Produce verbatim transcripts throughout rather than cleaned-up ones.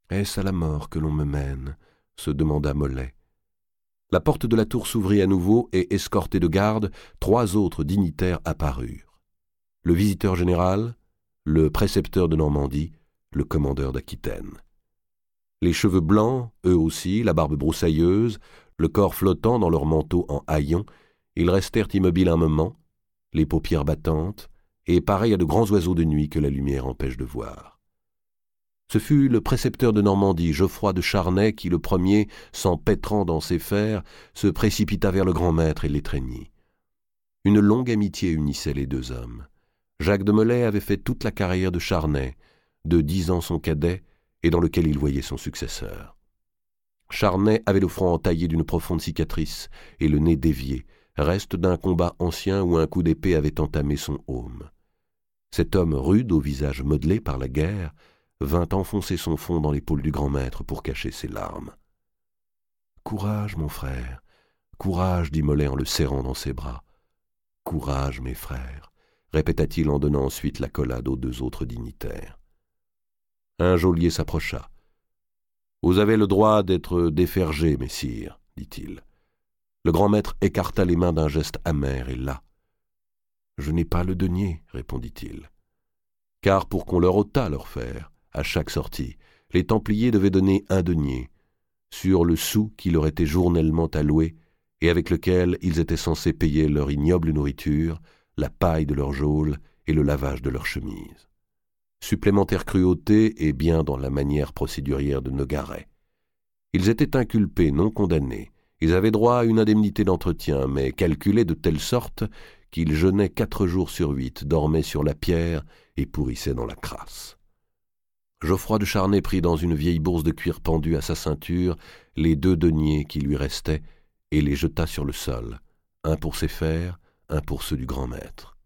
Est-ce à la mort que l'on me mène ? Se demanda Mollet. La porte de la tour s'ouvrit à nouveau et, escortés de gardes, trois autres dignitaires apparurent. Le visiteur général, le précepteur de Normandie, le commandeur d'Aquitaine. Les cheveux blancs, eux aussi, la barbe broussailleuse, le corps flottant dans leur manteau en haillons, ils restèrent immobiles un moment, les paupières battantes, et pareils à de grands oiseaux de nuit que la lumière empêche de voir. Ce fut le précepteur de Normandie, Geoffroy de Charnay, qui, le premier, s'empêtrant dans ses fers, se précipita vers le grand maître et l'étreignit. Une longue amitié unissait les deux hommes. Jacques de Molay avait fait toute la carrière de Charnay, de dix ans son cadet, et dans lequel il voyait son successeur. Charnay avait le front entaillé d'une profonde cicatrice et le nez dévié, reste d'un combat ancien où un coup d'épée avait entamé son aume. Cet homme rude, au visage modelé par la guerre, vint enfoncer son front dans l'épaule du grand maître pour cacher ses larmes. « Courage, mon frère, courage, dit Molay en le serrant dans ses bras. « Courage, mes frères, répéta-t-il en donnant ensuite l'accolade aux deux autres dignitaires. Un geôlier s'approcha. « Vous avez le droit d'être défergés, messires, dit-il. Le grand maître écarta les mains d'un geste amer et las. « Je n'ai pas le denier, répondit-il. Car pour qu'on leur ôtât leur fer, à chaque sortie, les Templiers devaient donner un denier, sur le sou qui leur était journellement alloué et avec lequel ils étaient censés payer leur ignoble nourriture, la paille de leur geôle et le lavage de leurs chemises. Supplémentaire cruauté et bien dans la manière procédurière de Nogaret. Ils étaient inculpés, non condamnés. Ils avaient droit à une indemnité d'entretien, mais calculée de telle sorte qu'ils jeûnaient quatre jours sur huit, dormaient sur la pierre et pourrissaient dans la crasse. Geoffroy de Charnay prit dans une vieille bourse de cuir pendue à sa ceinture les deux deniers qui lui restaient et les jeta sur le sol, un pour ses fers, un pour ceux du grand maître.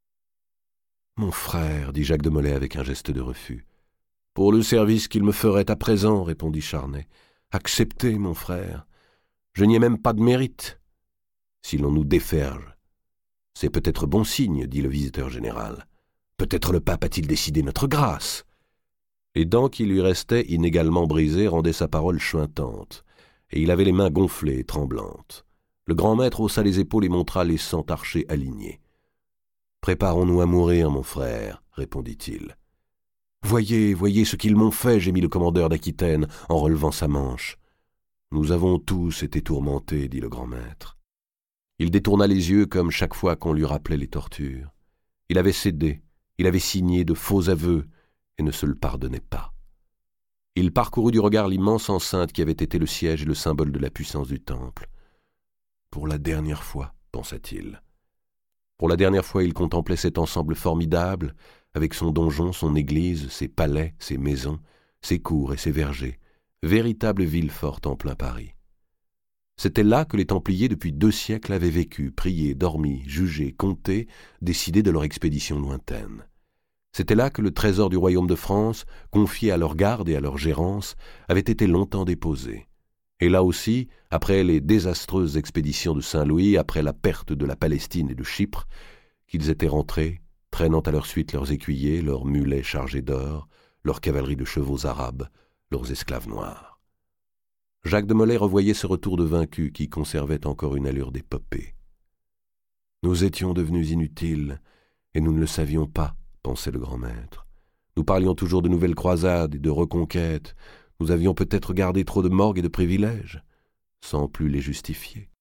« Mon frère, dit Jacques de Molay avec un geste de refus. « Pour le service qu'il me ferait à présent, répondit Charnay. Acceptez, mon frère. Je n'y ai même pas de mérite. Si l'on nous déferge, c'est peut-être bon signe, dit le visiteur général. Peut-être le pape a-t-il décidé notre grâce. Les dents qui lui restaient inégalement brisées rendaient sa parole chuintante, et il avait les mains gonflées et tremblantes. Le grand maître haussa les épaules et montra les cent archers alignés. « Préparons-nous à mourir, mon frère, répondit-il. « Voyez, voyez ce qu'ils m'ont fait, gémit le commandeur d'Aquitaine en relevant sa manche. Nous avons tous été tourmentés, dit le grand maître. Il détourna les yeux comme chaque fois qu'on lui rappelait les tortures. Il avait cédé, il avait signé de faux aveux et ne se le pardonnait pas. Il parcourut du regard l'immense enceinte qui avait été le siège et le symbole de la puissance du temple. Pour la dernière fois, pensa-t-il. Pour la dernière fois, il contemplait cet ensemble formidable, avec son donjon, son église, ses palais, ses maisons, ses cours et ses vergers, véritable ville forte en plein Paris. C'était là que les Templiers, depuis deux siècles, avaient vécu, prié, dormi, jugé, compté, décidé de leur expédition lointaine. C'était là que le trésor du royaume de France, confié à leur garde et à leur gérance, avait été longtemps déposé. Et là aussi, après les désastreuses expéditions de Saint-Louis, après la perte de la Palestine et de Chypre, qu'ils étaient rentrés, traînant à leur suite leurs écuyers, leurs mulets chargés d'or, leur cavalerie de chevaux arabes, leurs esclaves noirs. Jacques de Molay revoyait ce retour de vaincus qui conservait encore une allure d'épopée. « Nous étions devenus inutiles, et nous ne le savions pas, » pensait le grand maître. « Nous parlions toujours de nouvelles croisades et de reconquêtes. Nous avions peut-être gardé trop de morgues et de privilèges, sans plus les justifier.